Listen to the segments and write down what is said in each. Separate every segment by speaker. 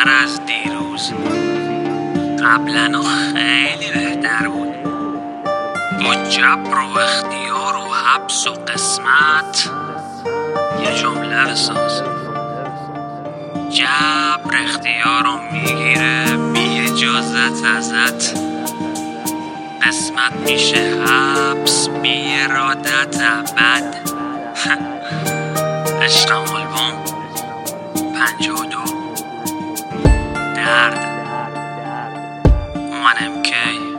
Speaker 1: بهتر از دیروز. قبلا خیلی بهتر بود. با جبر و اختیار و حبس و قسمت یه جمله بساز. جبر اختیار رو میگیره بی اجازت ازت، قسمت میشه حبس بی ارادت ابد. عشقم آلبوم 52 درد من MK.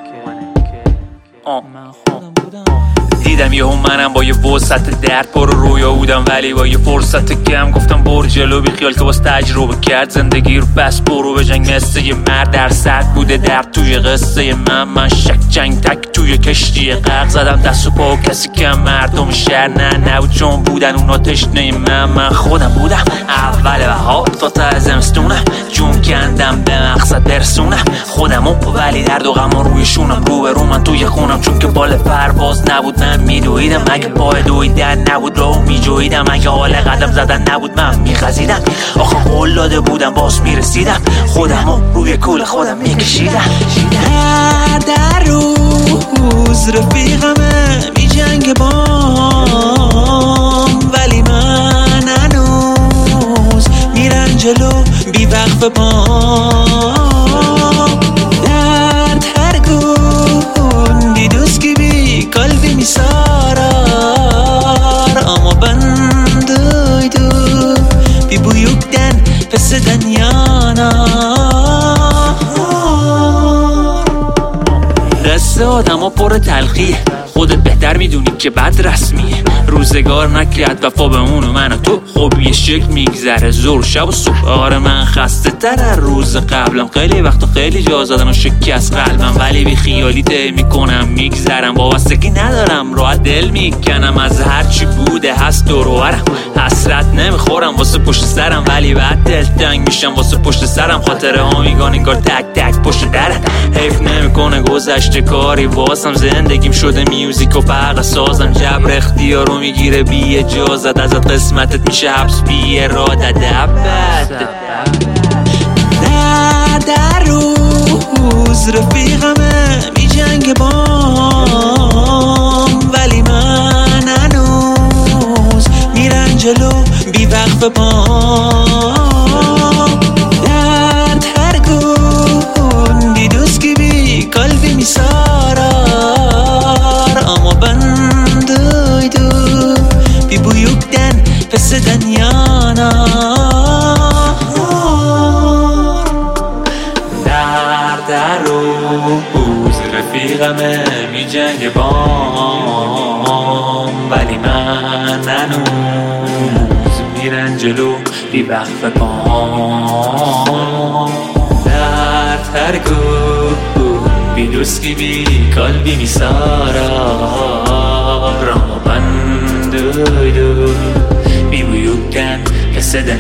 Speaker 2: دیدم یهو منم با یه وسط درد پر رویا بودم، ولی با یه فرصت کم گفتم برو جلو، بی خیال که باز تجربه کرد زندگی رو، بس برو به جنگ مثل یه مرد. در سرد بوده درد توی قصه من شک جنگ تک توی کشتی غرق زدم دست و پا و کسی کم مردم شهر نبود، چون بودن اونا تشنه من خودم بودم. اول بهار تا زمستونم جون کندم به مقصد برسونم خودمو، ولی درد و غم روی شونم رو به رو من توی خونم، چون که بال پرواز نبود من میدویدم، اگه پای دویدن نبود راهو میجویدم، اگه حال قدم زدن نبود من میخزیدم. آخه قول داده بودم باز میرسیدم، خودمو روی کول خودم میکشیدم.
Speaker 3: در روز رفیقمه میجنگه بام، ولی من هنوز میرم جلو بی وقف بام. درد هر گون دیدوز کی بی قلبی میسارار، ama ben duydum bir büyükten pes eden yanar.
Speaker 2: قصه آدم ها پر تلخیه، خودت بهتر میدونی که بد رسمیه. روزگار نکرد وفا به اون و من و تو، خب یه شکل میگذره زور شب و صبح. آره من خسته تر از روز قبلم، خیلی وقتا خیلی جا زدن و شکست قلبم، ولی بی خیالی طی میکنم میگذرم. وابستگی ندارم راحت دل میکنم از هرچی بوده هست دور و برم. حسرت نمیخورم واسه پشت سرم، ولی بعد دلتنگ میشم واسه پشت سرم. خاطره ها میگن انگار تک تک پشت درم. حیف نمیکنه گذشته کاری واسم، زندگیم شده میوزیک و برق سازم. جبر اختیارو میگیره بی اجازت ازت، قسمتت میشه حبس بی ارادت ابد.
Speaker 3: در روز رفیقمه میجنگه بام، ولی من هنوز میرم جلو بی وقف بام. درد هر گون دیدوز کی بی قلبی میسارار، ama ben duydum bir büyükten pes eden yanar.
Speaker 2: در روز رفیقمه میجنگه بام، ولی من هنوز میرم جلو بی وقف بام. درد هر گون بیدوست کی بی قلبی میسارار، ama ben duydum bir büyükten pes eden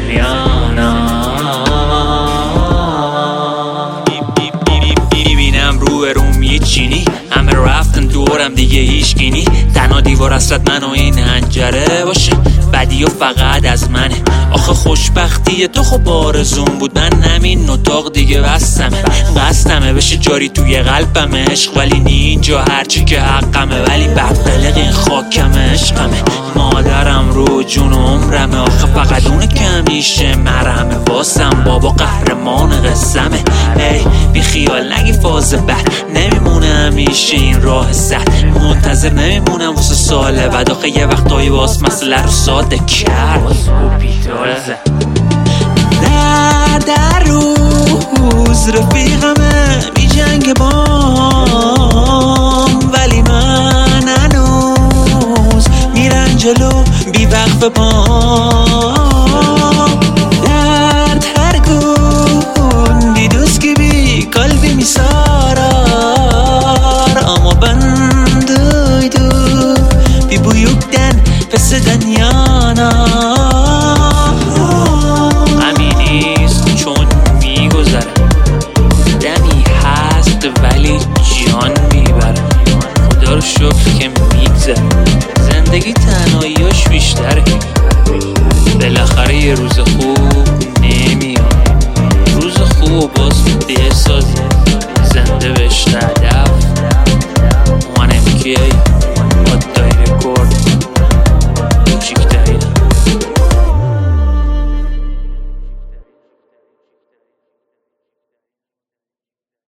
Speaker 2: yanar. میبینم روم یه چینی، همه رفتن دورم دیگه هیچکی نی. تنها دیوار حسرت من و این هنجره باشه، بدی و فقط از منه. آخه خوشبختی تو خب آرزوم بود، من همین اتاق دیگه بستمه بشه جاری توی قلبم عشق، ولی نی اینجا هرچی که حقمه، ولی بدقلق این خاکم عشقمه. مادرم رو جون عمرمه، آخه فقط اونه که همیشه مرهمه واسم. بابا قهرمان قصمه، ای بی خیال نگی فاز بد نمیمونه همیشه این راه سد. منتظر نمیمونم واسه سال بعد، آخه یه وقتایی واس مسئله رو ساده کرد و بیدار زد.
Speaker 3: در روز رفیقمه میجنگه بام، ولی من هنوز میرم جلو بی وقف بام. درد هر گون دیدوز کی بی قلبی میسارار، ama ben duydum bir büyükten pes eden yanar.
Speaker 2: همینیست چون میگذره، دمی هست ولی جان میبره. خدا رو شکر که میگذره، زندگی تنهاییاش بیشتره. بالاخره یه روز خوب نمیاد، روز خوب چیه